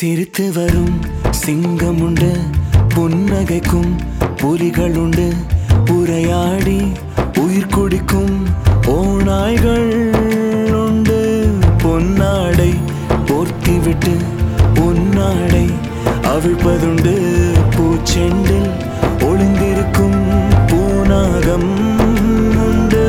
சிரித்து வரும் சிங்கம் உண்டு, புன்னகைக்கும் புலிகள் உண்டு, உரையாடி உயிர் குடிக்கும் ஓநாய்கள் உண்டு. பொன்னாடை போர்த்திவிட்டு உன்னாடை அவிழ்ப்பதுண்டு, பூச்செண்டில் ஒளிந்திருக்கும் பூநாகம் உண்டு.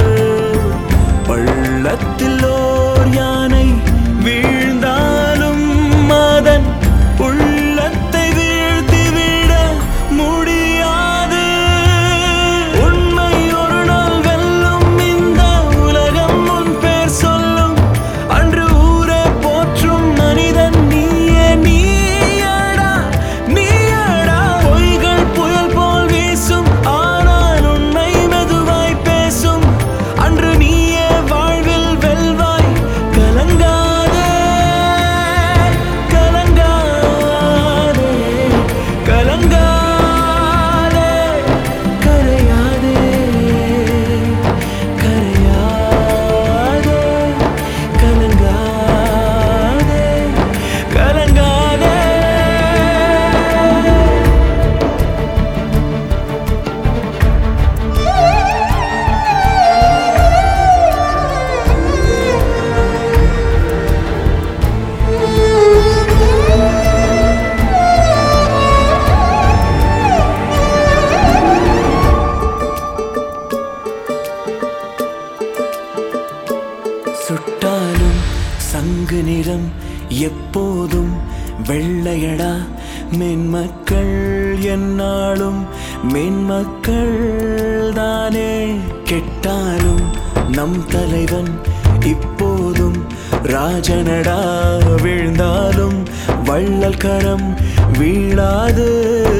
பள்ளத்தில் ஓர் யானை வீழ்ந்தாலும் அதன் உள்ளத்தை வீழ்த்திவிட முடியாது. உண்மை ஒரு நாள் வெல்லும், இந்த உலகம் உன் பேர் சொல்லும். அன்று ஊரே போற்றும் மனிதன் நீயே, நீயடா நீயடா. பொய்கள் புயல் போல் வீசும், ஆனால் உண்மை மெதுவாய் பேசும். அன்று நீயே வாழ்வில் வெல்வாய், கலங்காதே கலங்காதே கலங்காதே. கரையாதே கரையாதே கலங்காதே கலங்காதே. சுட்டாலும் சங்கு நிறம் எப்போதும் வெள்ளையடா. மென்மக்கள் என்னாலும் மென்மக்கள் தானே. கெட்டாலும் நம் தலைவன் இப்போதும் ராஜனடா. வீழ்ந்தாலும் வள்ளல் கரம் வீழாது